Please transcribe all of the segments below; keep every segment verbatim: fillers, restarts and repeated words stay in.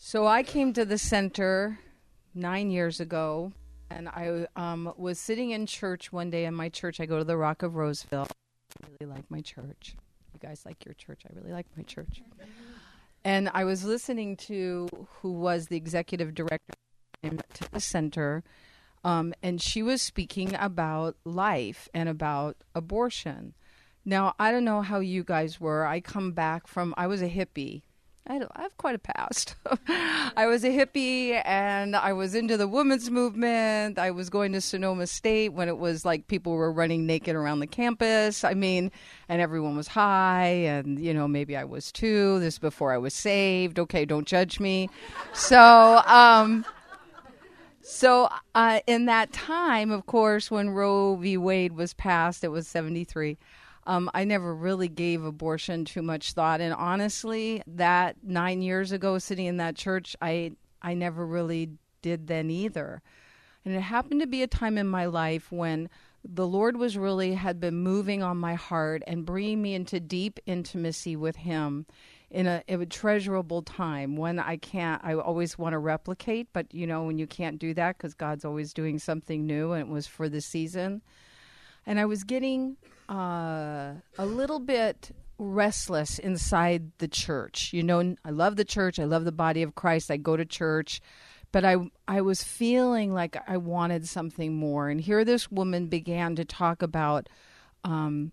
So I came to the center nine years ago, and I um, was sitting in church one day in my church. I go to the Rock of Roseville. I really like my church. You guys like your church. I really like my church. And I was listening to who was the executive director to the center, um, and she was speaking about life and about abortion. Now, I don't know how you guys were. I come back from, I was a hippie. I, I have quite a past. I was a hippie, and I was into the women's movement. I was going to Sonoma State when it was like people were running naked around the campus. I mean, and everyone was high, and, you know, maybe I was too. This is before I was saved. Okay, don't judge me. So, um, so uh, in that time, of course, when Roe v. Wade was passed, it was seventy-three. Um, I never really gave abortion too much thought. And honestly, that nine years ago, sitting in that church, I I never really did then either. And it happened to be a time in my life when the Lord was really had been moving on my heart and bringing me into deep intimacy with Him in a, in a treasurable time when I can't, I always want to replicate, but you know, when you can't do that because God's always doing something new, and it was for the season. And I was getting uh, a little bit restless inside the church. You know, I love the church. I love the body of Christ. I go to church. But I, I was feeling like I wanted something more. And here this woman began to talk about um,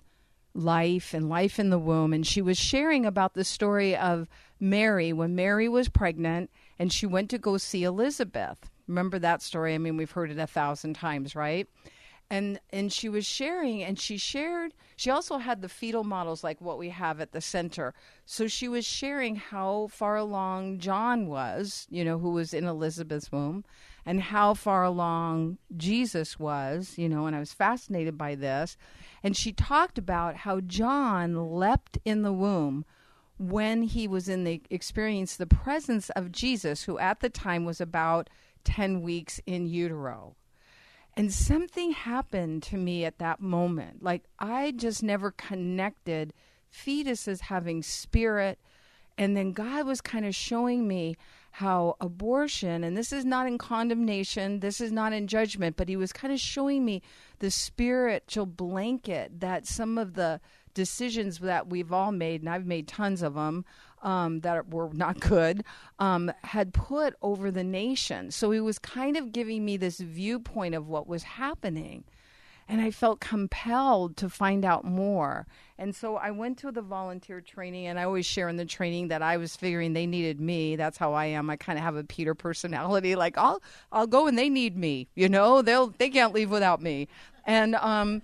life and life in the womb. And she was sharing about the story of Mary when Mary was pregnant and she went to go see Elizabeth. Remember that story? I mean, we've heard it a thousand times, right? And and she was sharing, and she shared, she also had the fetal models like what we have at the center. So she was sharing how far along John was, you know, who was in Elizabeth's womb, and how far along Jesus was, you know, and I was fascinated by this. And she talked about how John leapt in the womb when he was in the experience, the presence of Jesus, who at the time was about ten weeks in utero. And something happened to me at that moment. Like, I just never connected fetuses having spirit. And then God was kind of showing me how abortion, and this is not in condemnation, this is not in judgment, but He was kind of showing me the spiritual blanket that some of the decisions that we've all made, and I've made tons of them, um, that were not good, um, had put over the nation. So He was kind of giving me this viewpoint of what was happening. And I felt compelled to find out more. And so I went to the volunteer training, and I always share in the training that I was figuring they needed me. That's how I am. I kind of have a Peter personality. Like, I'll I'll go and they need me. You know, they'll they can't leave without me. And um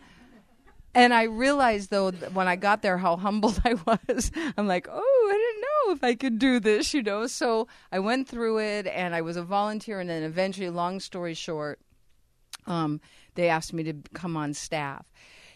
And I realized, though, that when I got there, how humbled I was. I'm like, oh, I didn't know if I could do this, you know. So I went through it, and I was a volunteer, and then eventually, long story short, um, they asked me to come on staff.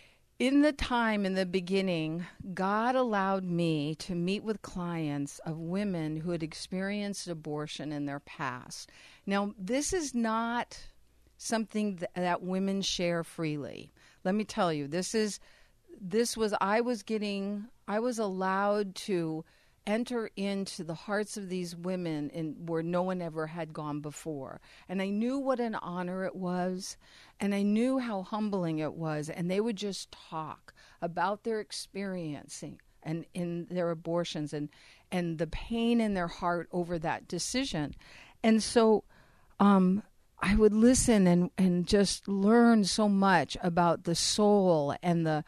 In the time, in the beginning, God allowed me to meet with clients of women who had experienced abortion in their past. Now, this is not something th- that women share freely. Let me tell you, this is, this was, I was getting, I was allowed to enter into the hearts of these women in where no one ever had gone before. And I knew what an honor it was, and I knew how humbling it was. And they would just talk about their experiencing and in their abortions and, and the pain in their heart over that decision. And so, um, I would listen and, and just learn so much about the soul and the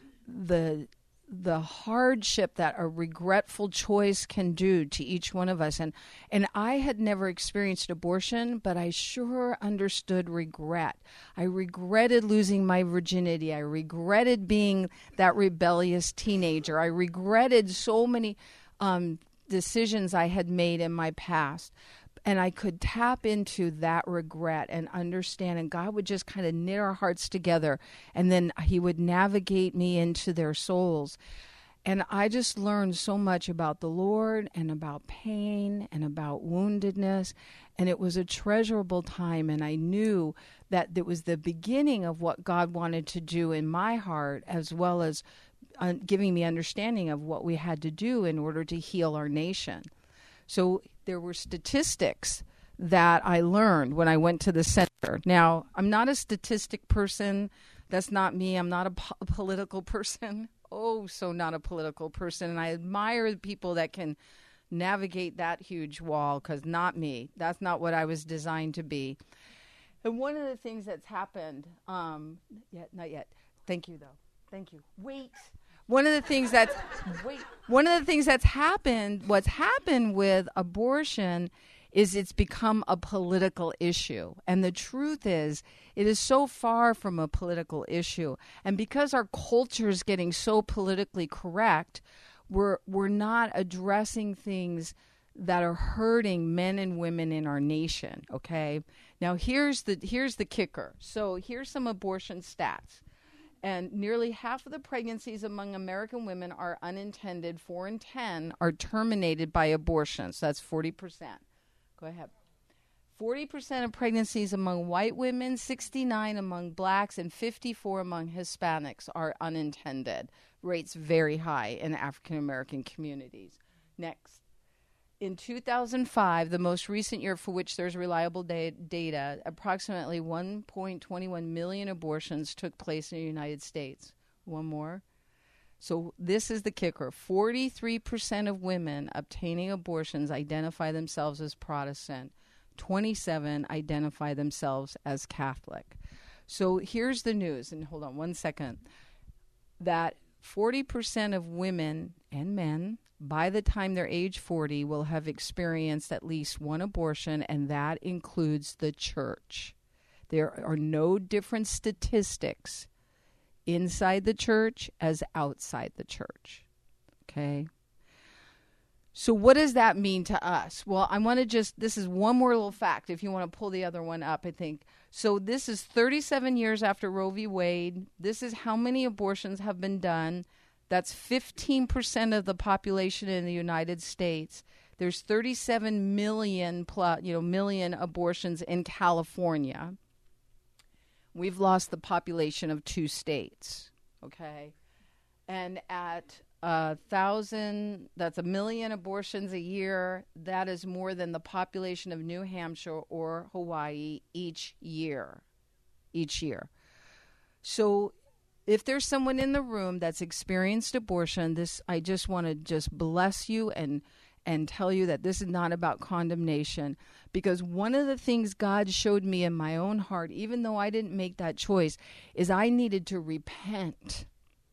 the the hardship that a regretful choice can do to each one of us. And and I had never experienced abortion, but I sure understood regret. I regretted losing my virginity. I regretted being that rebellious teenager. I regretted so many um, decisions I had made in my past. And I could tap into that regret and understand, and God would just kind of knit our hearts together, and then He would navigate me into their souls. And I just learned so much about the Lord and about pain and about woundedness, and it was a treasurable time, and I knew that it was the beginning of what God wanted to do in my heart, as well as uh, giving me understanding of what we had to do in order to heal our nation. So there were statistics that I learned when I went to the center. Now, I'm not a statistic person. That's not me. I'm not a, po- a political person. Oh, so not a political person. And I admire the people that can navigate that huge wall, because not me. That's not what I was designed to be. And one of the things that's happened, um, yet, not yet. Thank you, though. Thank you. Wait. One of the things that's, wait. One of the things that's happened, what's happened with abortion is it's become a political issue. And the truth is, it is so far from a political issue. And because our culture is getting so politically correct, we're we're not addressing things that are hurting men and women in our nation, okay? Now, here's the here's the kicker. So here's some abortion stats. And nearly half of the pregnancies among American women are unintended. Four in ten are terminated by abortion. So that's forty percent. Go ahead. forty percent of pregnancies among white women, sixty-nine among blacks, and fifty-four among Hispanics are unintended. Rates very high in African American communities. Next. In two thousand five, the most recent year for which there's reliable da- data, approximately one point two one million abortions took place in the United States. One more. So this is the kicker. forty-three percent of women obtaining abortions identify themselves as Protestant. twenty-seven identify themselves as Catholic. So here's the news, and hold on one second, that forty percent of women and men by the time they're age forty will have experienced at least one abortion, and that includes the church. There are no different statistics inside the church as outside the church. Okay? So what does that mean to us? Well, I want to just, this is one more little fact if you want to pull the other one up, I think. So this is thirty-seven years after Roe v. Wade. This is how many abortions have been done. That's fifteen percent of the population in the United States. There's thirty-seven million plus, you know, million abortions in California. We've lost the population of two states, okay? And at a thousand, that's a million abortions a year. That is more than the population of New Hampshire or Hawaii each year, each year. So if there's someone in the room that's experienced abortion, this, I just want to just bless you and and tell you that this is not about condemnation, because one of the things God showed me in my own heart, even though I didn't make that choice, is I needed to repent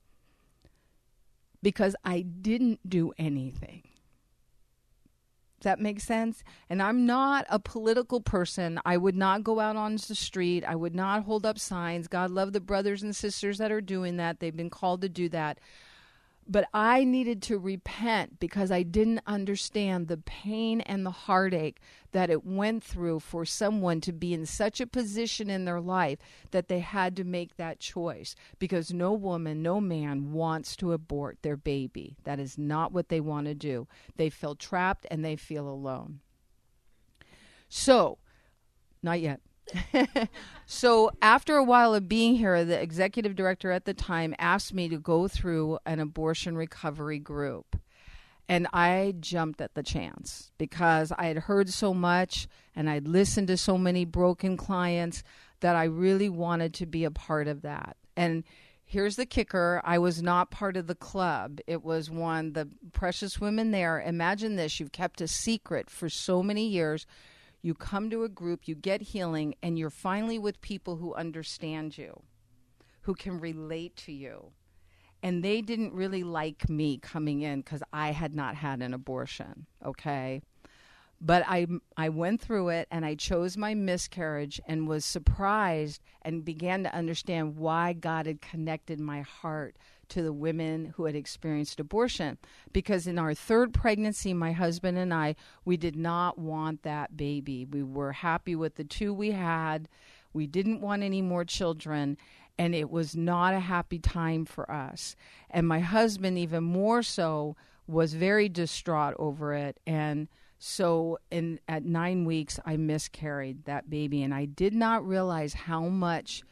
because I didn't do anything. Does that make sense? And I'm not a political person. I would not go out on the street. I would not hold up signs. God love the brothers and sisters that are doing that. They've been called to do that. But I needed to repent because I didn't understand the pain and the heartache that it went through for someone to be in such a position in their life that they had to make that choice. Because no woman, no man wants to abort their baby. That is not what they want to do. They feel trapped and they feel alone. So, not yet. So after a while of being here, the executive director at the time asked me to go through an abortion recovery group. And I jumped at the chance because I had heard so much and I'd listened to so many broken clients that I really wanted to be a part of that. And here's the kicker. I was not part of the club. It was one, the precious women there. Imagine this. You've kept a secret for so many years. You come to a group, you get healing, and you're finally with people who understand you, who can relate to you. And they didn't really like me coming in because I had not had an abortion, okay? But I, I went through it, and I chose my miscarriage and was surprised and began to understand why God had connected my heart to the women who had experienced abortion. Because in our third pregnancy, my husband and I, we did not want that baby. We were happy with the two we had. We didn't want any more children, and it was not a happy time for us. And my husband, even more so, was very distraught over it. And so in at nine weeks, I miscarried that baby, and I did not realize how much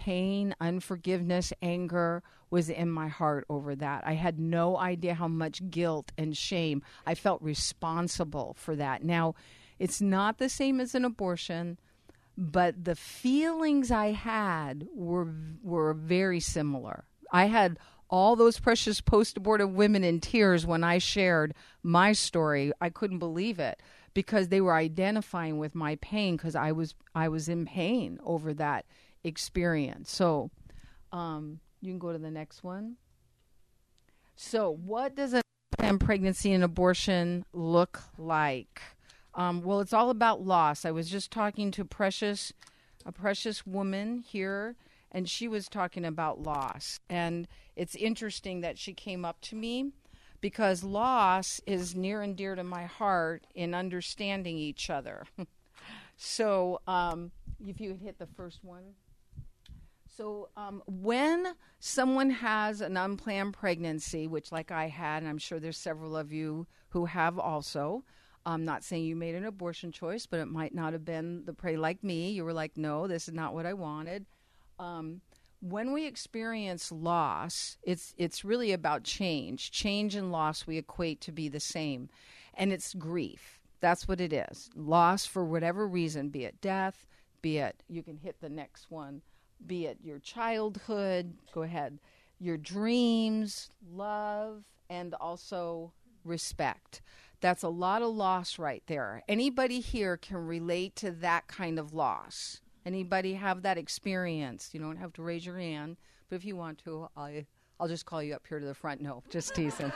pain, unforgiveness, anger was in my heart over that. I had no idea how much guilt and shame. I felt responsible for that. Now, it's not the same as an abortion, but the feelings I had were were very similar. I had all those precious post-abortive women in tears when I shared my story. I couldn't believe it because they were identifying with my pain because I was I was in pain over that experience. So um, you can go to the next one. So what does a unplanned pregnancy and abortion look like? Um, well, it's all about loss. I was just talking to precious, a precious woman here, and she was talking about loss. And it's interesting that she came up to me because loss is near and dear to my heart in understanding each other. So um, if you would hit the first one. So um, when someone has an unplanned pregnancy, which like I had, and I'm sure there's several of you who have also, I'm not saying you made an abortion choice, but it might not have been the prey like me. You were like, no, this is not what I wanted. Um, when we experience loss, it's it's really about change. Change and loss we equate to be the same. And it's grief. That's what it is. Loss for whatever reason, be it death, be it, you can hit the next one, be it your childhood, go ahead, your dreams, love, and also respect. That's a lot of loss right there. Anybody here can relate to that kind of loss. Anybody have that experience? You don't have to raise your hand, but if you want to, I'll, I'll just call you up here to the front. No, just teasing.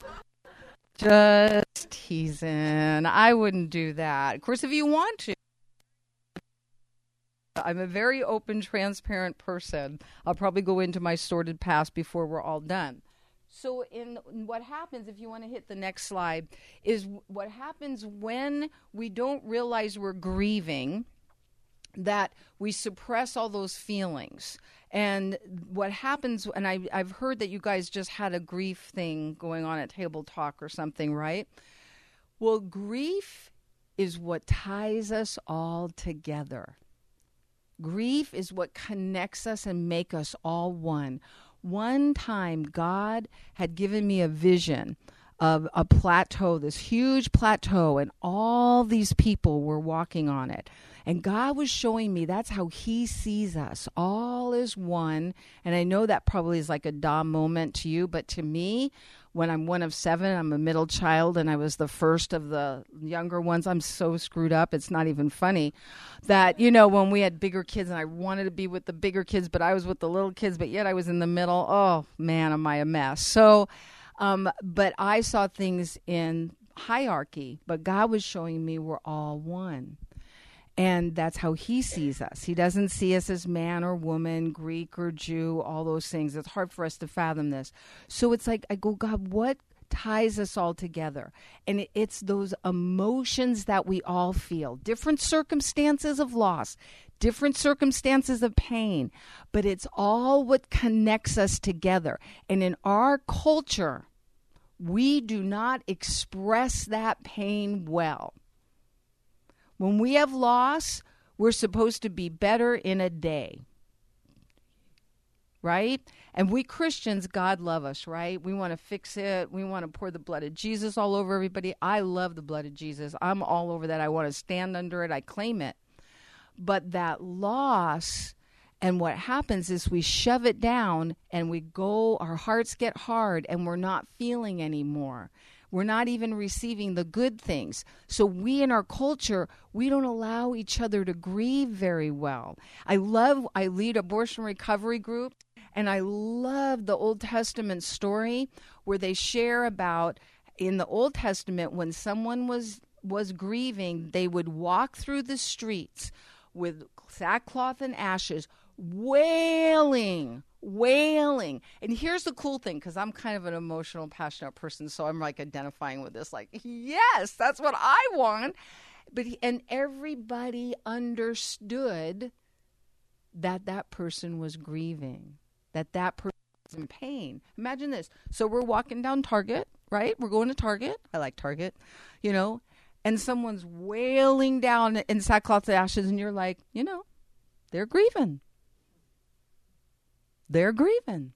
Just teasing. I wouldn't do that. Of course, if you want to. I'm a very open, transparent person. I'll probably go into my sordid past before we're all done. So in what happens, if you want to hit the next slide, is what happens when we don't realize we're grieving, that we suppress all those feelings. And what happens, and I, I've heard that you guys just had a grief thing going on at Table Talk or something, right? Well, grief is what ties us all together. Grief is what connects us and make us all one. One time, God had given me a vision of a plateau, this huge plateau, and all these people were walking on it. And God was showing me that's how he sees us. All is one. And I know that probably is like a duh moment to you, but to me, when I'm one of seven, I'm a middle child, and I was the first of the younger ones. I'm so screwed up. It's not even funny that, you know, when we had bigger kids and I wanted to be with the bigger kids, but I was with the little kids, but yet I was in the middle. Oh, man, am I a mess. So, um, but I saw things in hierarchy, but God was showing me we're all one. And that's how he sees us. He doesn't see us as man or woman, Greek or Jew, all those things. It's hard for us to fathom this. So it's like, I go, God, what ties us all together? And it's those emotions that we all feel. Different circumstances of loss, different circumstances of pain, but it's all what connects us together. And in our culture, we do not express that pain well. When we have loss, we're supposed to be better in a day, right? And we Christians, God love us, right? We want to fix it. We want to pour the blood of Jesus all over everybody. I love the blood of Jesus. I'm all over that. I want to stand under it. I claim it. But that loss, and what happens is we shove it down and we go, our hearts get hard and we're not feeling anymore. We're not even receiving the good things. So we in our culture, we don't allow each other to grieve very well. I love, I lead abortion recovery group, and I love the Old Testament story where they share about in the Old Testament when someone was, was grieving, they would walk through the streets with sackcloth and ashes, wailing, wailing. And here's the cool thing, because I'm kind of an emotional, passionate person, so I'm like identifying with this, like, yes, that's what I want. But and everybody understood that that person was grieving, that that person was in pain. Imagine this. So we're walking down Target, right? We're going to Target. I like Target, you know, and someone's wailing down in sackcloth and ashes, and you're like, you know, they're grieving. They're grieving.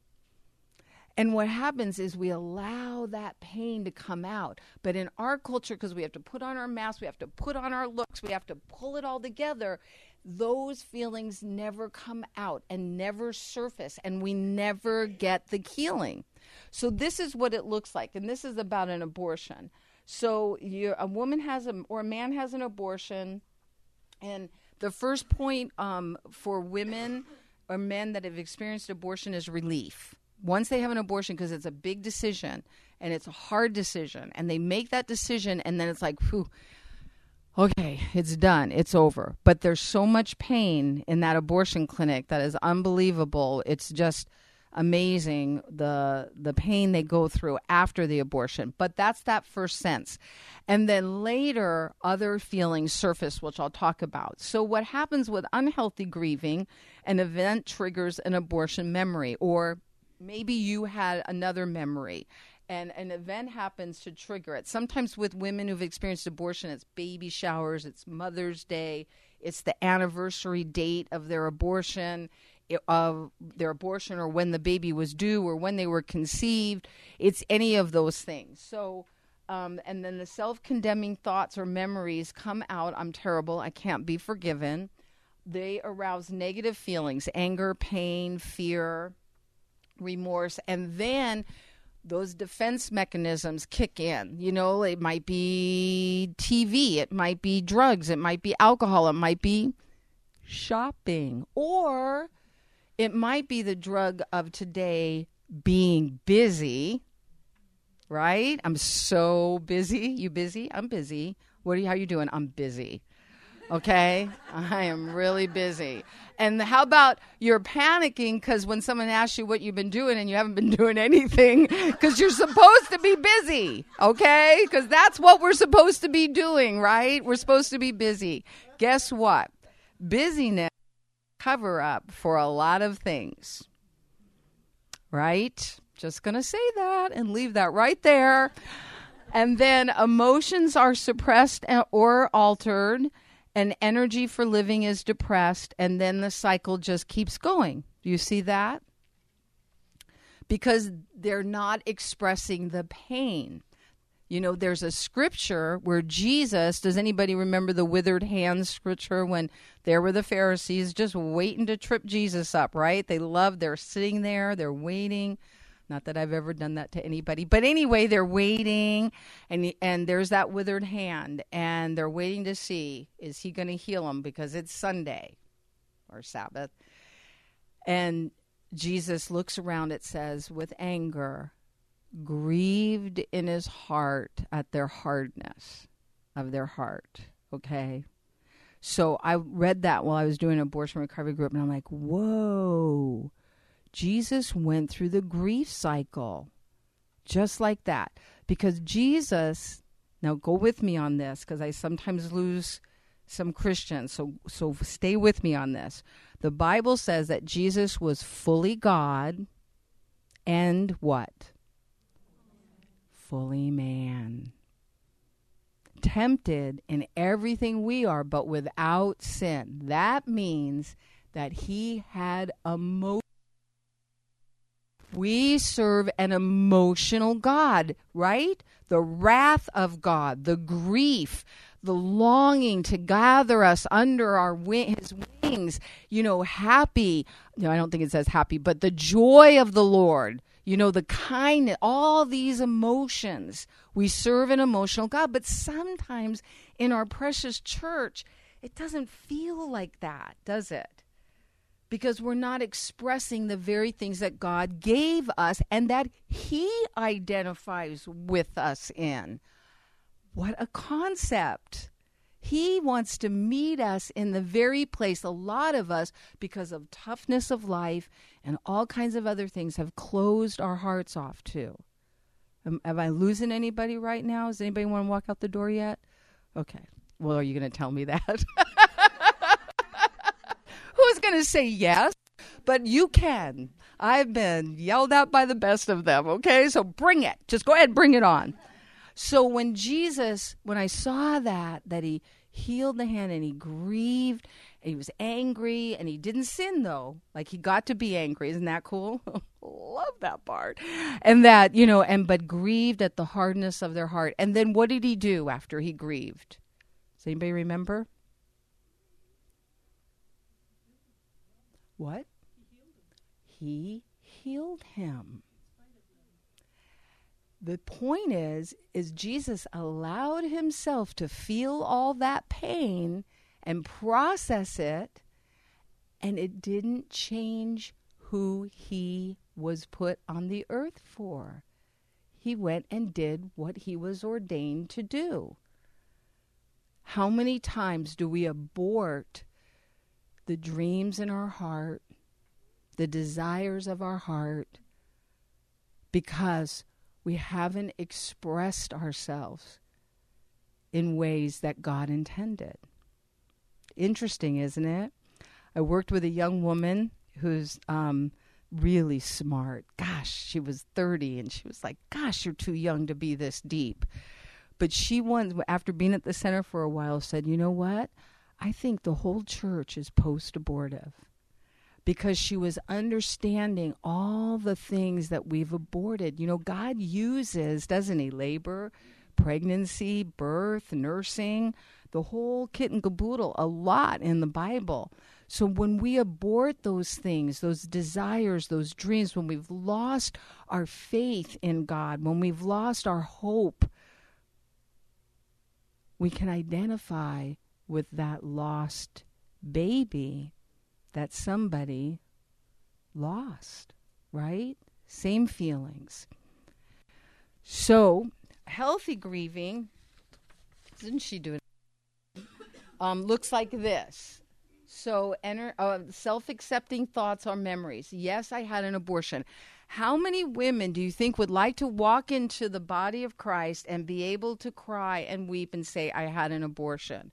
And what happens is we allow that pain to come out. But in our culture, because we have to put on our masks, we have to put on our looks, we have to pull it all together, those feelings never come out and never surface, and we never get the healing. So this is what it looks like, and this is about an abortion. So you're, a woman has a, or a man has an abortion, and the first point um, for women or men that have experienced abortion is relief. Once they have an abortion, because it's a big decision and it's a hard decision, and they make that decision, and then it's like, whew, okay, it's done, it's over. But there's so much pain in that abortion clinic that is unbelievable. It's just amazing, the the pain they go through after the abortion. But that's that first sense. And then later, other feelings surface, which I'll talk about. So what happens with unhealthy grieving, an event triggers an abortion memory, or maybe you had another memory, and an event happens to trigger it. Sometimes with women who've experienced abortion, it's baby showers, it's Mother's Day, it's the anniversary date of their abortion, of their abortion, or when the baby was due, or when they were conceived. It's any of those things. So, um, and then the self-condemning thoughts or memories come out. I'm terrible. I can't be forgiven. They arouse negative feelings, anger, pain, fear, remorse, and then those defense mechanisms kick in. You know, it might be T V, it might be drugs, it might be alcohol, it might be shopping, or it might be the drug of today, being busy, right? I'm so busy. You busy? I'm busy. What are you, how you doing? I'm busy. Okay? I am really busy. And how about you're panicking because when someone asks you what you've been doing and you haven't been doing anything because you're supposed to be busy, okay? Because that's what we're supposed to be doing, right? We're supposed to be busy. Guess what? Busyness cover up for a lot of things, right? Just going to say that and leave that right there. And then emotions are suppressed or altered, and energy for living is depressed, and then the cycle just keeps going. Do you see that? Because they're not expressing the pain. You know, there's a scripture where Jesus, does anybody remember the withered hands scripture when there were the Pharisees just waiting to trip Jesus up, right? They love, they're sitting there, they're waiting. Not that I've ever done that to anybody. But anyway, they're waiting, and and there's that withered hand, and they're waiting to see, is he going to heal them because it's Sunday or Sabbath? And Jesus looks around, it says, with anger, grieved in his heart at their hardness of their heart, okay? So I read that while I was doing an abortion recovery group, and I'm like, whoa. Jesus went through the grief cycle just like that, because Jesus, now go with me on this because I sometimes lose some Christians, so so stay with me on this. The Bible says that Jesus was fully God and what? Fully man. Tempted in everything we are, but without sin. That means that he had emotion. We serve an emotional God, right? The wrath of God, the grief, the longing to gather us under our wing, his wings, you know, happy. No, I don't think it says happy, but the joy of the Lord, you know, the kindness, all these emotions. We serve an emotional God, but sometimes in our precious church, it doesn't feel like that, does it? Because we're not expressing the very things that God gave us and that he identifies with us in. What a concept. He wants to meet us in the very place a lot of us, because of toughness of life and all kinds of other things, have closed our hearts off to. Am, am I losing anybody right now? Does anybody want to walk out the door yet? Okay. Well, are you going to tell me that? Who's going to say yes? But you can. I've been yelled at by the best of them, okay? So bring it. Just go ahead, bring it on. So when Jesus, when I saw that, that he healed the hand, and he grieved, and he was angry, and he didn't sin, though. Like, he got to be angry. Isn't that cool? Love that part. And that, you know, and but grieved at the hardness of their heart. And then what did he do after he grieved? Does anybody remember? What? He healed him. The point is, is Jesus allowed himself to feel all that pain and process it, and it didn't change who he was put on the earth for. He went and did what he was ordained to do. How many times do we abort the dreams in our heart, the desires of our heart, because we haven't expressed ourselves in ways that God intended? Interesting, isn't it? I worked with a young woman who's um, really smart. Gosh, she was thirty, and she was like, gosh, you're too young to be this deep. But she once, after being at the center for a while, said, you know what? I think the whole church is post-abortive, because she was understanding all the things that we've aborted. You know, God uses, doesn't he, labor, pregnancy, birth, nursing, the whole kit and caboodle, a lot in the Bible. So when we abort those things, those desires, those dreams, when we've lost our faith in God, when we've lost our hope, we can identify with that lost baby that somebody lost, right? Same feelings. So, healthy grieving, didn't she do it? Um, looks like this. So, enter, uh, self-accepting thoughts or memories. Yes, I had an abortion. How many women do you think would like to walk into the body of Christ and be able to cry and weep and say, I had an abortion?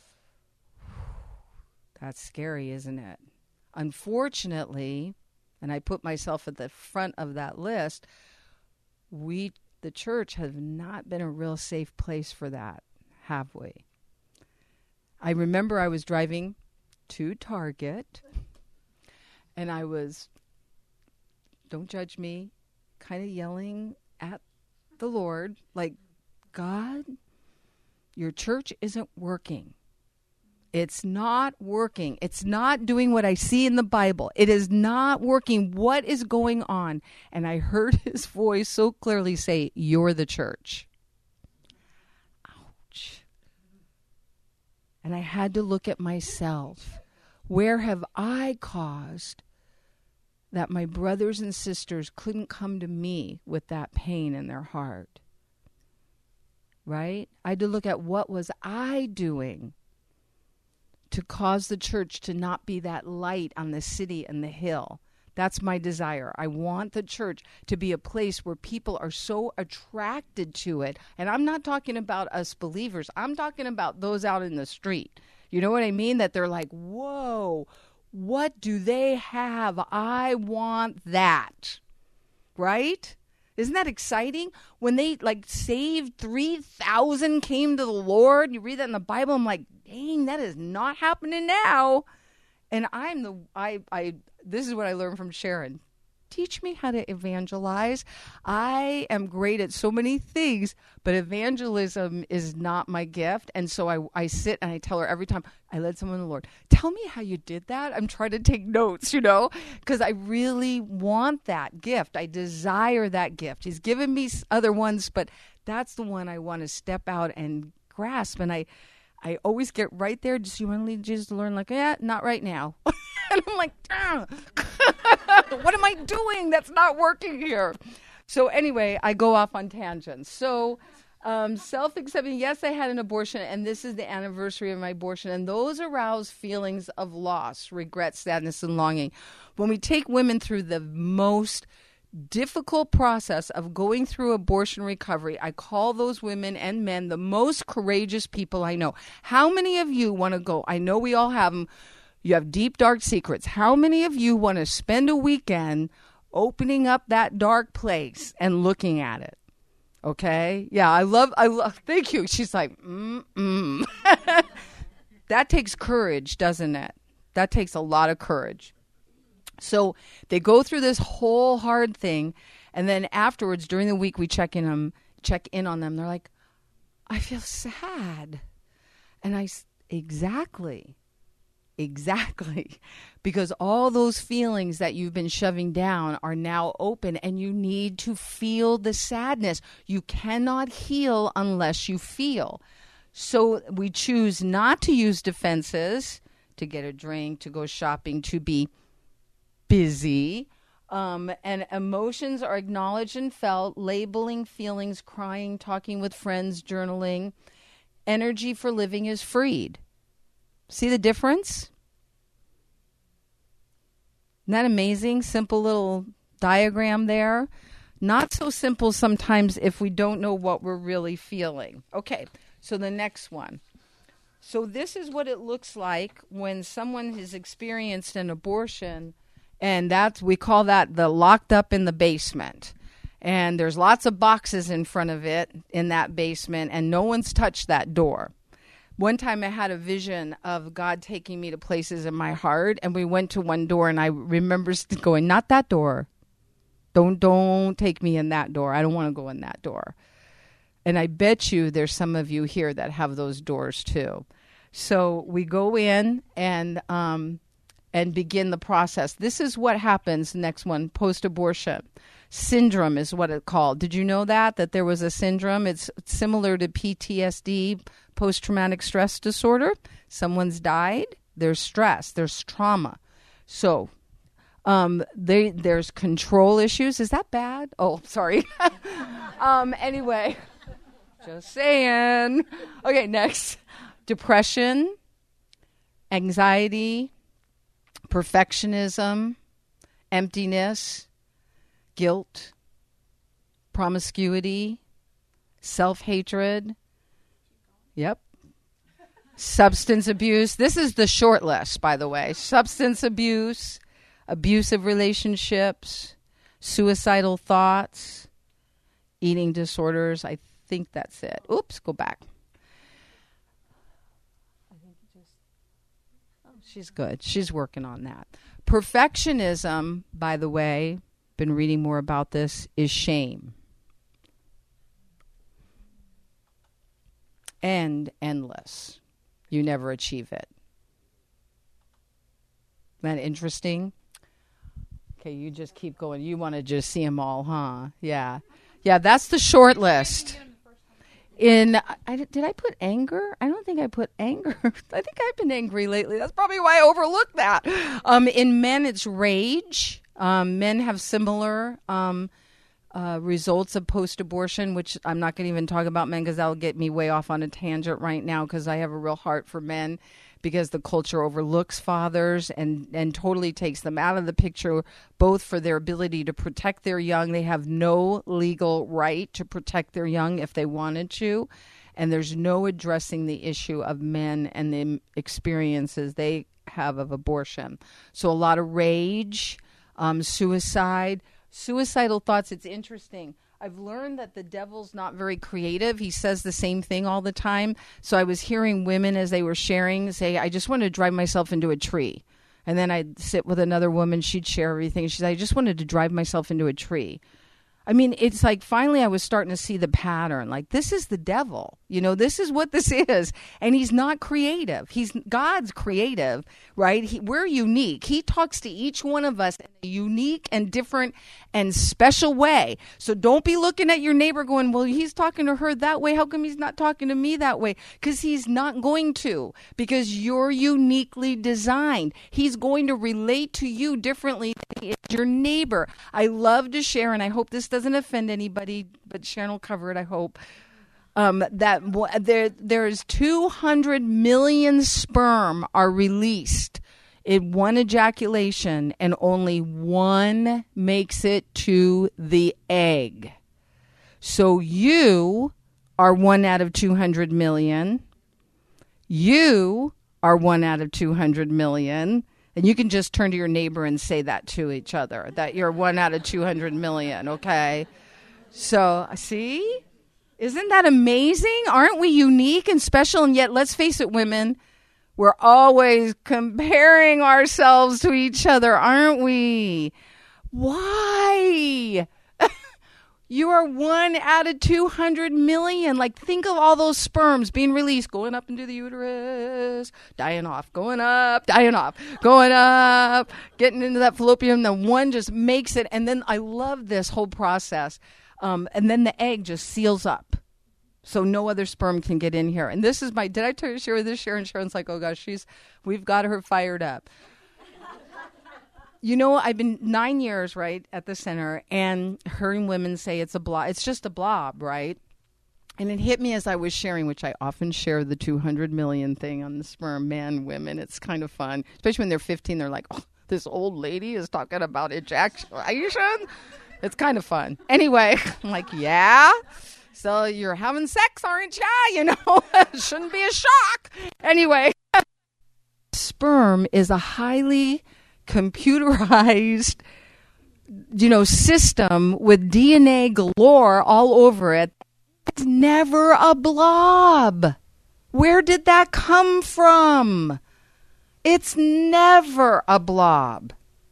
That's scary, isn't it? Unfortunately, and I put myself at the front of that list, we, the church, have not been a real safe place for that, have we? I remember I was driving to Target, and I was, don't judge me, kind of yelling at the Lord, like, God, your church isn't working. It's not working. It's not doing what I see in the Bible. It is not working. What is going on? And I heard his voice so clearly say, you're the church. Ouch. And I had to look at myself. Where have I caused that my brothers and sisters couldn't come to me with that pain in their heart? Right? I had to look at what was I doing to cause the church to not be that light on the city and the hill. That's my desire. I want the church to be a place where people are so attracted to it. And I'm not talking about us believers. I'm talking about those out in the street. You know what I mean? That they're like, whoa, what do they have? I want that. Right? Isn't that exciting? When they like saved three thousand came to the Lord, you read that in the Bible, I'm like, dang, that is not happening now. And I'm the, I, I, this is what I learned from Sharon. Teach me how to evangelize. I am great at so many things, but evangelism is not my gift. And so I, I sit and I tell her every time I led someone to the Lord, tell me how you did that. I'm trying to take notes, you know, because I really want that gift. I desire that gift. He's given me other ones, but that's the one I want to step out and grasp. And I, I always get right there. Just you want to lead Jesus to learn? Like, yeah, not right now. And I'm like, what am I doing? That's not working here. So anyway, I go off on tangents. So um, self-accepting, yes, I had an abortion, and this is the anniversary of my abortion, and those arouse feelings of loss, regret, sadness, and longing. When we take women through the most difficult process of going through abortion recovery, I call those women and men the most courageous people I know. How many of you want to go? I know we all have them. You have deep, dark secrets. How many of you want to spend a weekend opening up that dark place and looking at it? Okay? Yeah, I love, I love, thank you. She's like, mm-mm. that takes courage, doesn't it? That takes a lot of courage. So they go through this whole hard thing, and then afterwards, during the week, we check in them, check in on them. They're like, I feel sad. And I, exactly, exactly. Because all those feelings that you've been shoving down are now open, and you need to feel the sadness. You cannot heal unless you feel. So we choose not to use defenses, to get a drink, to go shopping, to be busy. Um, and emotions are acknowledged and felt, labeling feelings, crying, talking with friends, journaling. Energy for living is freed. See the difference? Isn't that amazing? Simple little diagram there. Not so simple sometimes if we don't know what we're really feeling. Okay, so the next one. So this is what it looks like when someone has experienced an abortion, and that's, we call that the locked up in the basement. And there's lots of boxes in front of it in that basement, and no one's touched that door. One time I had a vision of God taking me to places in my heart, and we went to one door, and I remember going, not that door. Don't, don't take me in that door. I don't want to go in that door. And I bet you there's some of you here that have those doors too. So we go in and um, and begin the process. This is what happens, next one, post-abortion. Syndrome is what it's called. Did you know that? That there was a syndrome? It's similar to P T S D, post-traumatic stress disorder. Someone's died. There's stress. There's trauma. So um, they, there's control issues. Is that bad? Oh, sorry. um, anyway, just saying. Okay, next. Depression, anxiety, perfectionism, emptiness, guilt, promiscuity, self-hatred. Yep. Substance abuse. This is the short list, by the way. Substance abuse, abusive relationships, suicidal thoughts, eating disorders. I think that's it. Oops, go back. I think it just, oh, she's good. She's working on that. Perfectionism, by the way, been reading more about this, is shame. And endless. You never achieve it. Isn't that interesting? Okay, you just keep going. You want to just see them all, huh? Yeah. Yeah, that's the short list. In I, did I put anger? I don't think I put anger. I think I've been angry lately. That's probably why I overlooked that. Um, in men, it's rage. Um, men have similar um, uh, results of post-abortion, which I'm not going to even talk about men because that'll get me way off on a tangent right now because I have a real heart for men because the culture overlooks fathers and, and totally takes them out of the picture, both for their ability to protect their young. They have no legal right to protect their young if they wanted to. And there's no addressing the issue of men and the experiences they have of abortion. So a lot of rage, um, suicide, suicidal thoughts. It's interesting. I've learned that the devil's not very creative. He says the same thing all the time. So I was hearing women as they were sharing say, I just wanted to drive myself into a tree. And then I'd sit with another woman. She'd share everything. She said, I just wanted to drive myself into a tree. I mean, it's like finally I was starting to see the pattern. Like, this is the devil. You know, this is what this is. And he's not creative. He's God's creative, right? He, we're unique. He talks to each one of us in a unique and different and special way. So don't be looking at your neighbor going, well, he's talking to her that way. How come he's not talking to me that way? Because he's not going to. Because you're uniquely designed. He's going to relate to you differently than he is your neighbor. I love to share, and I hope this doesn't offend anybody, but Sharon will cover it, I hope. Um, that w- there, there's two hundred million sperm are released in one ejaculation, and only one makes it to the egg. So you are one out of two hundred million. You are one out of two hundred million. And you can just turn to your neighbor and say that to each other, that you're one out of two hundred million, okay? So, see? Isn't that amazing? Aren't we unique and special? And yet, let's face it, women, We're always comparing ourselves to each other, aren't we? Why? You are one out of two hundred million. Like, think of all those sperms being released, going up into the uterus, dying off, going up, dying off, going up, getting into that fallopian. The one just makes it. And then I love this whole process. Um, and then the egg just seals up. So no other sperm can get in here. And this is my, did I tell you, share this? Sharon, Sharon's like, oh gosh, she's, we've got her fired up. You know, I've been nine years, right, at the center, and hearing women say it's a blob. It's just a blob, right? And it hit me as I was sharing, which I often share the two hundred million thing on the sperm, men, women. It's kind of fun, especially when they're fifteen. They're like, oh, this old lady is talking about ejaculation. It's kind of fun. Anyway, I'm like, yeah. So you're having sex, aren't you? You know, it shouldn't be a shock. Anyway, sperm is a highly computerized, you know, system with D N A galore all over it. It's never a blob. Where did that come from? It's never a blob.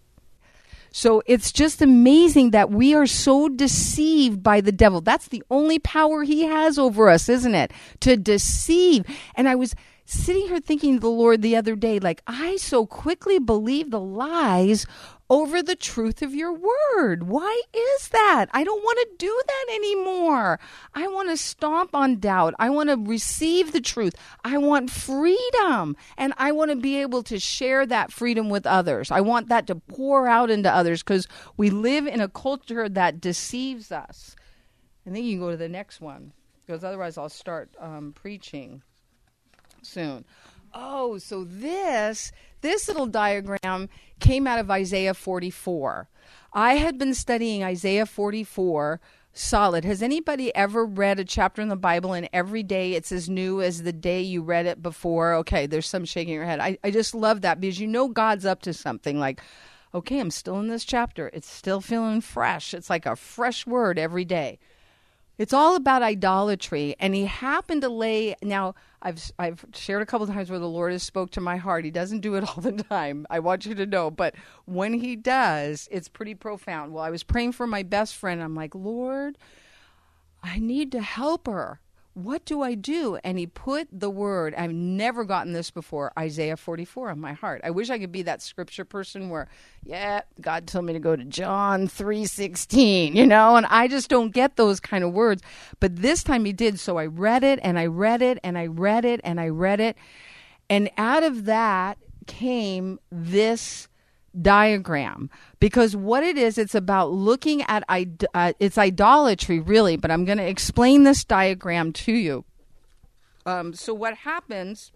So it's just amazing that we are so deceived by the devil. That's the only power he has over us, isn't it? To deceive. And I was sitting here thinking to the Lord the other day, like, I so quickly believe the lies over the truth of your word. Why is that? I don't want to do that anymore. I want to stomp on doubt. I want to receive the truth. I want freedom. And I want to be able to share that freedom with others. I want that to pour out into others because we live in a culture that deceives us. I think you can go to the next one because otherwise I'll start um, preaching soon. Oh, so this this little diagram came out of Isaiah forty-four. I had been studying Isaiah forty-four solid. Has anybody ever read a chapter in the Bible and every day it's as new as the day you read it before? Okay, there's some shaking your head. I, I just love that because you know God's up to something. Like, okay, I'm still in this chapter. It's still feeling fresh. It's like a fresh word every day. It's all about idolatry, and he happened to lay. Now, I've I've shared a couple of times where the Lord has spoke to my heart. He doesn't do it all the time. I want you to know, but when he does, it's pretty profound. Well, I was praying for my best friend. I'm like, Lord, I need to help her. What do I do? And he put the word, I've never gotten this before, Isaiah forty-four on my heart. I wish I could be that scripture person where, yeah, God told me to go to John three sixteen, you know, and I just don't get those kind of words. But this time he did. So I read it and I read it and I read it and I read it. And out of that came this diagram, because what it is, it's about looking at uh, it's idolatry, really, but I'm going to explain this diagram to you. Um, so what happens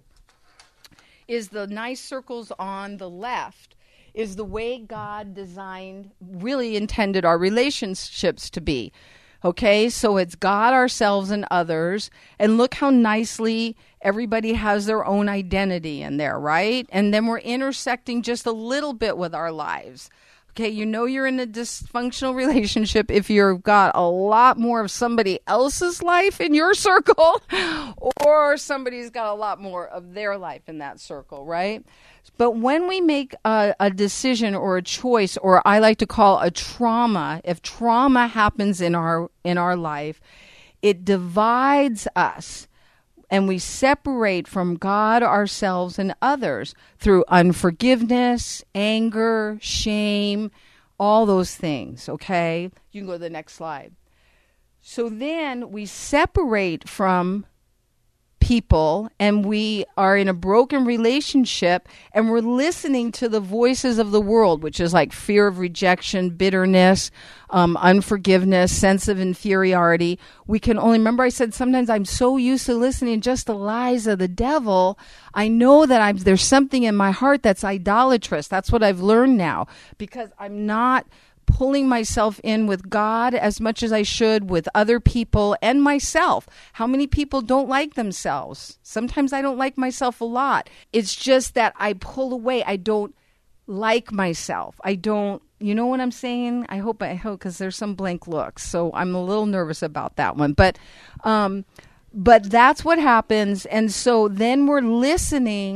is the nice circles on the left is the way God designed, really intended our relationships to be. Okay, so it's God, ourselves, and others. And look how nicely everybody has their own identity in there, right? And then we're intersecting just a little bit with our lives. Okay, you know you're in a dysfunctional relationship if you've got a lot more of somebody else's life in your circle, or somebody's got a lot more of their life in that circle, right? But when we make a, a decision or a choice, or I like to call a trauma, if trauma happens in our in our life, it divides us. And we separate from God, ourselves, and others through unforgiveness, anger, shame, all those things, okay? You can go to the next slide. So then we separate from people, and we are in a broken relationship, and we're listening to the voices of the world, which is like fear of rejection, bitterness, um, unforgiveness, sense of inferiority. We can only, remember I said sometimes I'm so used to listening just the lies of the devil, I know that I'm there's something in my heart that's idolatrous. That's what I've learned now, because I'm not pulling myself in with God as much as I should, with other people and myself. How many people don't like themselves? Sometimes I don't like myself a lot. It's just that I pull away. I don't like myself. I don't, you know what I'm saying? I hope I hope, because there's some blank looks. So I'm a little nervous about that one. But, um, but that's what happens. And so then we're listening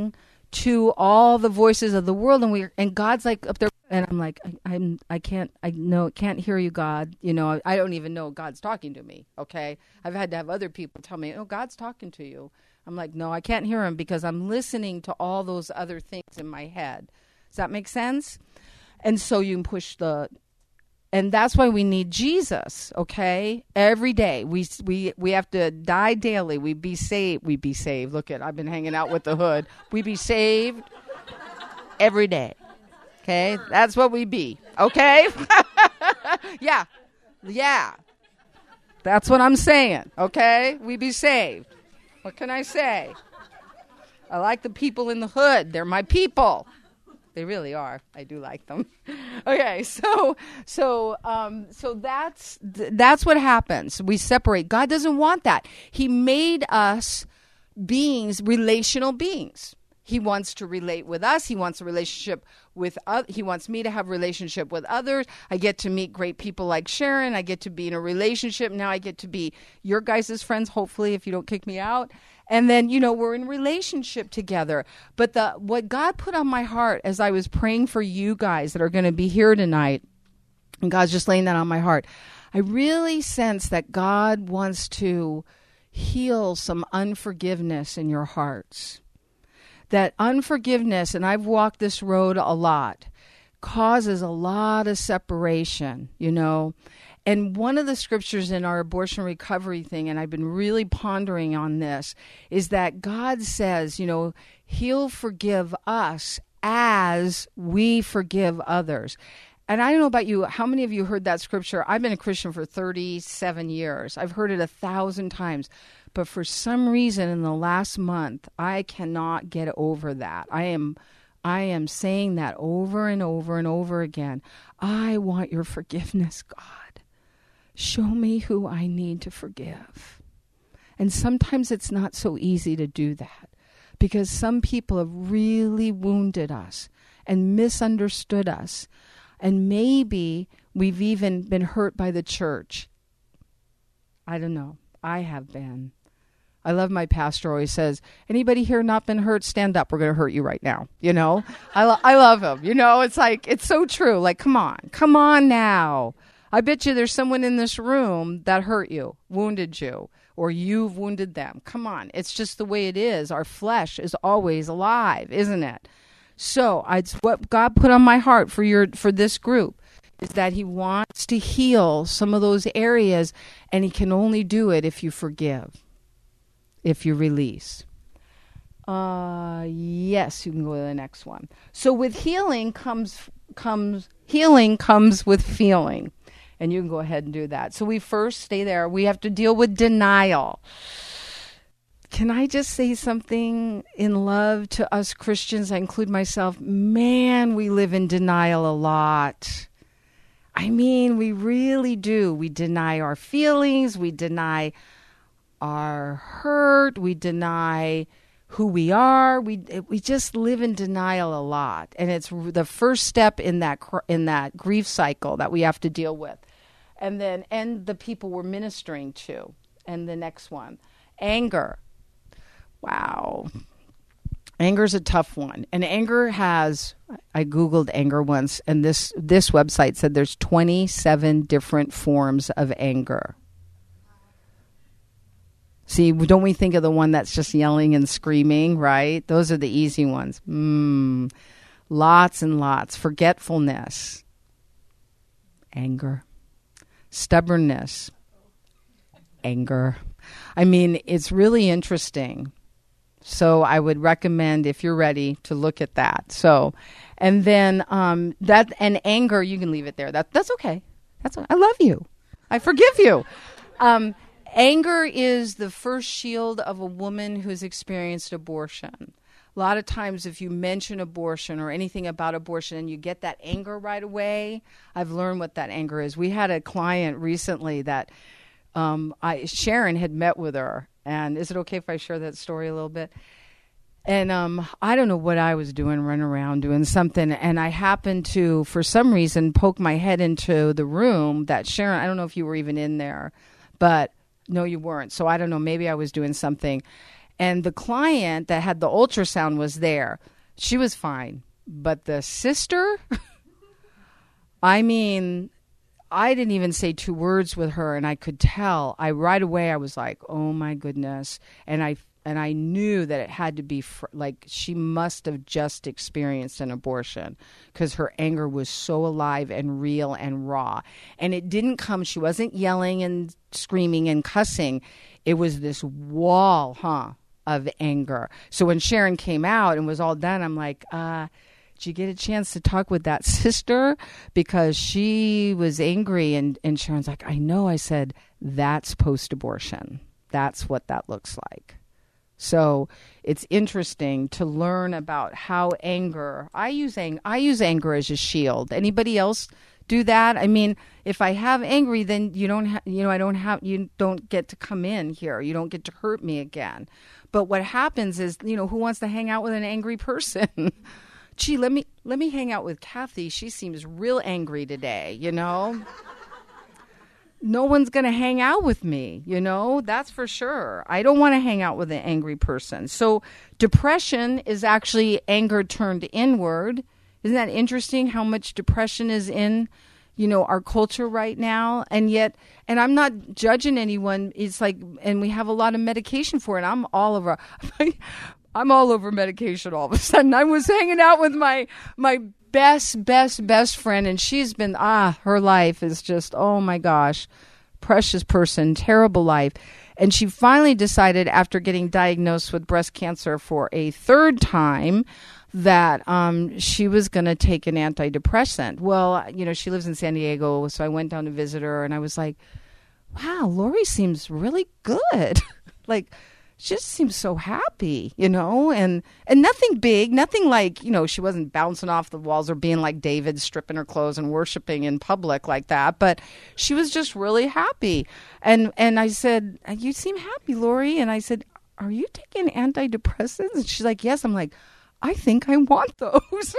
to all the voices of the world, and we and God's like up there, and I'm like, I, I'm I can't I know can't hear you, God. You know, I, I don't even know God's talking to me. Okay, I've had to have other people tell me, oh, God's talking to you. I'm like, no, I can't hear him because I'm listening to all those other things in my head. Does that make sense? And so you can push the. And that's why we need Jesus, okay? Every day. We we we have to die daily. We be saved. We be saved. Look at, I've been hanging out with the hood. We be saved every day, okay? That's what we be, okay? yeah, yeah. That's what I'm saying, okay? We be saved. What can I say? I like the people in the hood. They're my people. They really are. I do like them. Okay, so so um, so that's th- that's what happens. We separate. God doesn't want that. He made us beings, relational beings. He wants to relate with us. He wants a relationship with uh, he wants me to have a relationship with others. I get to meet great people like Sharon. I get to be in a relationship. Now I get to be your guys' friends, hopefully, if you don't kick me out. And then, you know, we're in relationship together. But the what God put on my heart as I was praying for you guys that are going to be here tonight, and God's just laying that on my heart, I really sense that God wants to heal some unforgiveness in your hearts. That unforgiveness, and I've walked this road a lot, causes a lot of separation, you know. And one of the scriptures in our abortion recovery thing, and I've been really pondering on this, is that God says, you know, he'll forgive us as we forgive others. And I don't know about you, how many of you heard that scripture? I've been a Christian for thirty-seven years. I've heard it a thousand times. But for some reason in the last month, I cannot get over that. I am I am saying that over and over and over again. I want your forgiveness, God. Show me who I need to forgive. And sometimes it's not so easy to do that because some people have really wounded us and misunderstood us. And maybe we've even been hurt by the church. I don't know. I have been. I love my pastor always says, anybody here not been hurt, stand up. We're going to hurt you right now. You know, I, lo- I love him. You know, it's like, it's so true. Like, come on, come on now. I bet you there's someone in this room that hurt you, wounded you, or you've wounded them. Come on. It's just the way it is. Our flesh is always alive, isn't it? So it's what God put on my heart for your for this group is that he wants to heal some of those areas, and he can only do it if you forgive, if you release. Uh, yes, you can go to the next one. So with healing comes comes healing comes with feeling. And you can go ahead and do that. So we first stay there. We have to deal with denial. Can I just say something in love to us Christians? I include myself. Man, we live in denial a lot. I mean, we really do. We deny our feelings. We deny our hurt. We deny who we are. We we just live in denial a lot. And it's the first step in that in that grief cycle that we have to deal with. And then, and the people we're ministering to. And the next one, anger. Wow. Anger is a tough one. And anger has, I Googled anger once, and this, this website said there's twenty-seven different forms of anger. See, don't we think of the one that's just yelling and screaming, right? Those are the easy ones. Mm, lots and lots. Forgetfulness. Anger. Stubbornness, anger. I mean, it's really interesting. So I would recommend, if you're ready, to look at that. So, and then um, that and anger, you can leave it there. That that's okay. That's I love you. I forgive you. Um, anger is the first shield of a woman who's experienced abortion. A lot of times if you mention abortion or anything about abortion and you get that anger right away, I've learned what that anger is. We had a client recently that um, I, Sharon had met with her. And is it okay if I share that story a little bit? And um, I don't know what I was doing, running around doing something. And I happened to, for some reason, poke my head into the room that Sharon, I don't know if you were even in there, but no, you weren't. So I don't know, maybe I was doing something. And the client that had the ultrasound was there. she was fine. But the sister, I mean, I didn't even say two words with her, and I could tell. I right away I was like, "Oh my goodness!" And I and I knew that it had to be fr- like she must have just experienced an abortion because her anger was so alive and real and raw. And it didn't come. She wasn't yelling and screaming and cussing. It was this wall, huh, of anger. So when Sharon came out and was all done, I'm like, uh. Did you get a chance to talk with that sister? Because she was angry, and, and Sharon's like, I know. I said, that's post-abortion. That's what that looks like. So it's interesting to learn about how anger, I use, ang- I use anger as a shield. Anybody else do that? I mean, if I have angry, then you don't, ha- you know, I don't have, you don't get to come in here. You don't get to hurt me again. But what happens is, you know, who wants to hang out with an angry person? Gee, let me let me hang out with Kathy. She seems real angry today, you know? No one's going to hang out with me, you know? That's for sure. I don't want to hang out with an angry person. So depression is actually anger turned inward. Isn't that interesting how much depression is in, you know, our culture right now? And yet, and I'm not judging anyone. It's like, and we have a lot of medication for it. I'm all over. I'm all over medication all of a sudden. I was hanging out with my my best, best, best friend, and she's been, ah, her life is just, oh my gosh, precious person, terrible life. And she finally decided after getting diagnosed with breast cancer for a third time that um, she was going to take an antidepressant. Well, you know, she lives in San Diego, so I went down to visit her, and I was like, wow, Lori seems really good. Like, she just seems so happy, you know, and, and nothing big, nothing like, you know, she wasn't bouncing off the walls or being like David, stripping her clothes and worshiping in public like that. But she was just really happy. And and I said, you seem happy, Lori. And I said, are you taking antidepressants? And she's like, yes. I'm like, I think I want those.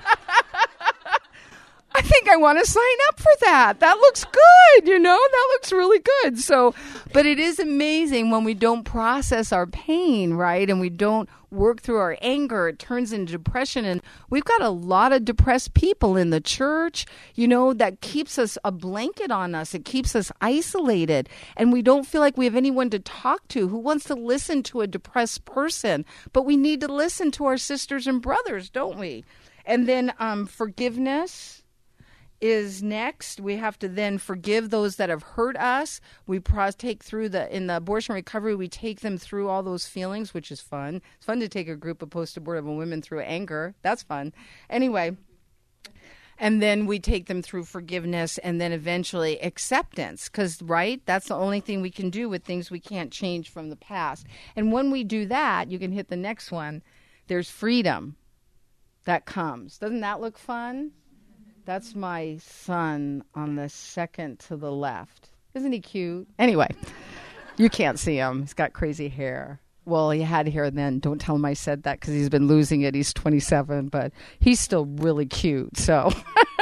I think I want to sign up for that. That looks good, you know, that looks really good. So, but it is amazing when we don't process our pain, right? And we don't work through our anger, it turns into depression. And we've got a lot of depressed people in the church, you know, that keeps us a blanket on us. It keeps us isolated. And we don't feel like we have anyone to talk to. Who wants to listen to a depressed person? But we need to listen to our sisters and brothers, don't we? And then um, forgiveness is next. We have to then forgive those that have hurt us. We pro- take through the, in the abortion recovery, we take them through all those feelings, which is fun. It's fun to take a group of post-abortive women through anger. That's fun. Anyway, and then we take them through forgiveness and then eventually acceptance, because, right, that's the only thing we can do with things we can't change from the past. And when we do that, you can hit the next one, there's freedom that comes. Doesn't that look fun? That's my son on the second to the left. Isn't he cute? Anyway, you can't see him. He's got crazy hair. Well, he had hair then. Don't tell him I said that because he's been losing it. He's twenty-seven, but he's still really cute. So,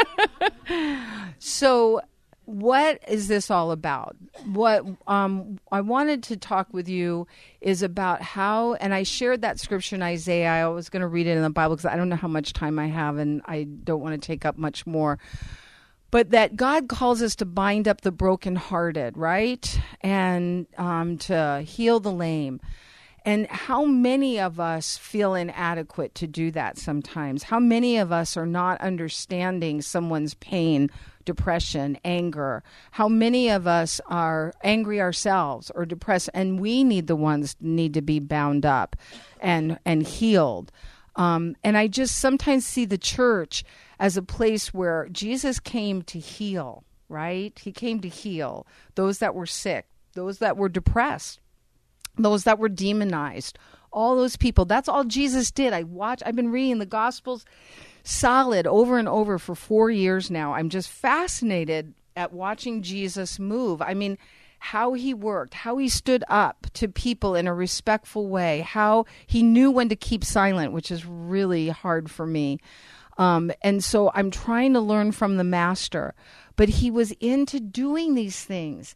so what is this all about? What um, I wanted to talk with you is about how, and I shared that scripture in Isaiah. I was going to read it in the Bible because I don't know how much time I have and I don't want to take up much more. But that God calls us to bind up the brokenhearted, right? And um, to heal the lame. And how many of us feel inadequate to do that sometimes? How many of us are not understanding someone's pain, depression, anger? How many of us are angry ourselves or depressed, and we need the ones need to be bound up and and healed? Um, and I just sometimes see the church as a place where Jesus came to heal, right? He came to heal those that were sick, those that were depressed, those that were demonized, all those people. That's all Jesus did. I watch, I've been reading the Gospels solid over and over for four years now. I'm just fascinated at watching Jesus move. I mean, how he worked, how he stood up to people in a respectful way, how he knew when to keep silent, which is really hard for me. Um, and so I'm trying to learn from the master, but he was into doing these things.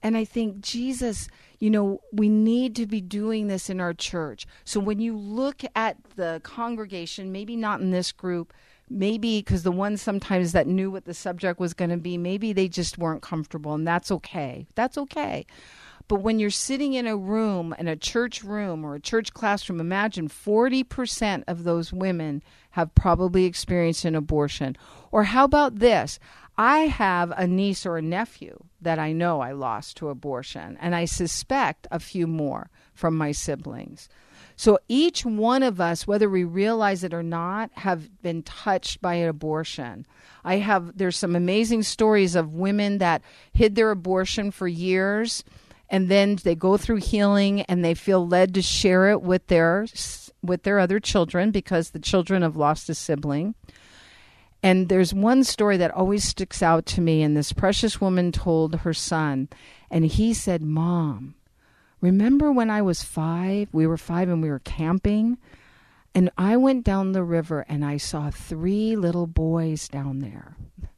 And I think, Jesus, you know, we need to be doing this in our church. So when you look at the congregation, maybe not in this group, maybe because the ones sometimes that knew what the subject was going to be, maybe they just weren't comfortable, and that's okay. That's okay. But when you're sitting in a room, in a church room or a church classroom, imagine forty percent of those women have probably experienced an abortion. Or how about this? I have a niece or a nephew that I know I lost to abortion, and I suspect a few more from my siblings. So each one of us, whether we realize it or not, have been touched by an abortion. I have, there's some amazing stories of women that hid their abortion for years, and then they go through healing and they feel led to share it with their with their other children because the children have lost a sibling. And there's one story that always sticks out to me, and this precious woman told her son, and he said, "Mom, remember when I was five, we were five and we were camping, and I went down the river and I saw three little boys down there."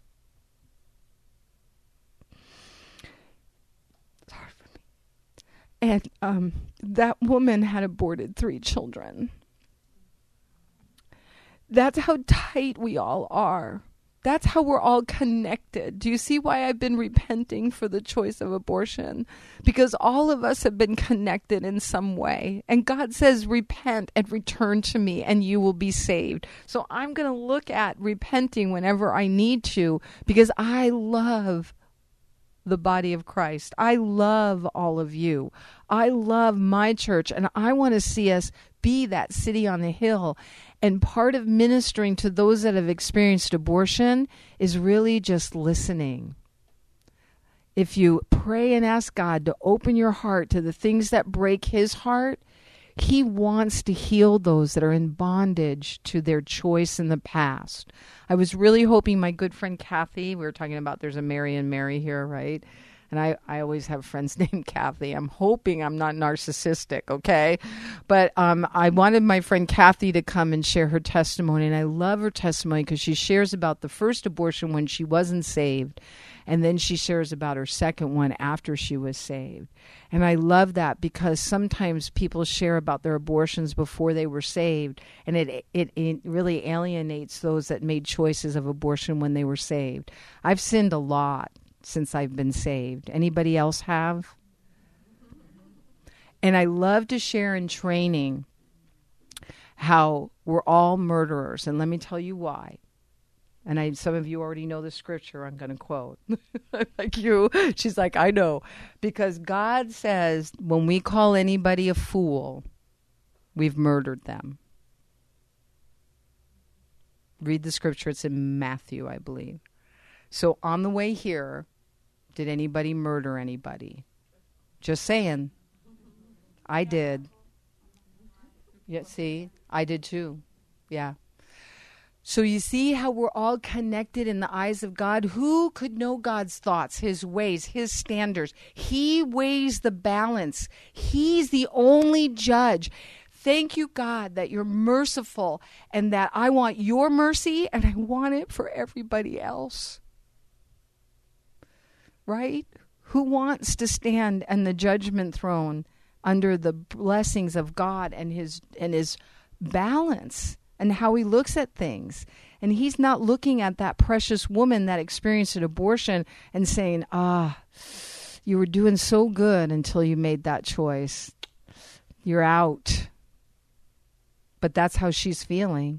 It's hard for me. And um, that woman had aborted three children. That's how tight we all are. That's how we're all connected. Do you see why I've been repenting for the choice of abortion? Because all of us have been connected in some way. And God says, repent and return to me and you will be saved. So I'm going to look at repenting whenever I need to, because I love the body of Christ. I love all of you. I love my church, and I want to see us be that city on the hill. And part of ministering to those that have experienced abortion is really just listening. If you pray and ask God to open your heart to the things that break his heart, he wants to heal those that are in bondage to their choice in the past. I was really hoping my good friend Kathy, we were talking about there's a Mary and Mary here, right? And I, I always have friends named Kathy. I'm hoping I'm not narcissistic, okay? But um, I wanted my friend Kathy to come and share her testimony. And I love her testimony because she shares about the first abortion when she wasn't saved. And then she shares about her second one after she was saved. And I love that because sometimes people share about their abortions before they were saved. And it, it, it really alienates those that made choices of abortion when they were saved. I've sinned a lot since I've been saved. Anybody else have? And I love to share in training how we're all murderers. And let me tell you why. And I, some of you already know the scripture I'm going to quote. Like you. She's like, I know. Because God says when we call anybody a fool, we've murdered them. Read the scripture. It's in Matthew, I believe. So on the way here, did anybody murder anybody? Just saying. I did. Yeah, see? I did too. Yeah. So you see how we're all connected in the eyes of God? Who could know God's thoughts, his ways, his standards? He weighs the balance. He's the only judge. Thank you, God, that you're merciful and that I want your mercy and I want it for everybody else. Right? Who wants to stand on the judgment throne under the blessings of God and his and his balance and how he looks at things? And he's not looking at that precious woman that experienced an abortion and saying, ah, you were doing so good until you made that choice. You're out. But that's how she's feeling.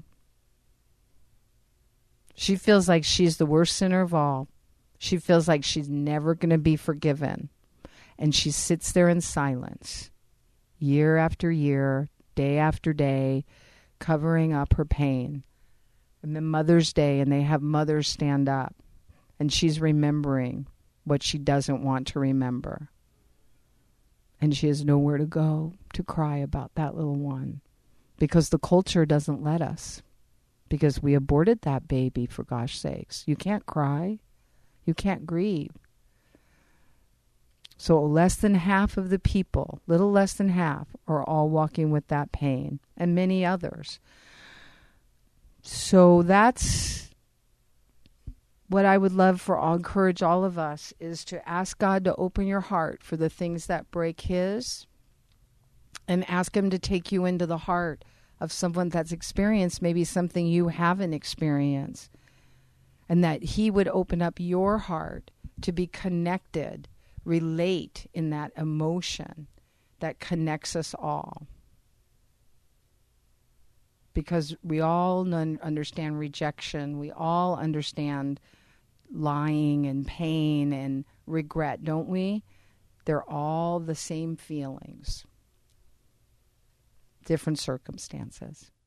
She feels like she's the worst sinner of all. She feels like she's never going to be forgiven. And she sits there in silence, year after year, day after day, covering up her pain. And then Mother's Day, and they have mothers stand up. And she's remembering what she doesn't want to remember. And she has nowhere to go to cry about that little one. Because the culture doesn't let us. Because we aborted that baby, for gosh sakes. You can't cry. You can't grieve. So less than half of the people, little less than half, are all walking with that pain, and many others. So that's what I would love for all, encourage all of us is to ask God to open your heart for the things that break His, and ask Him to take you into the heart of someone that's experienced maybe something you haven't experienced, and that He would open up your heart to be connected, relate in that emotion that connects us all. Because we all non- understand rejection. We all understand lying and pain and regret, don't we? They're all the same feelings. Different circumstances.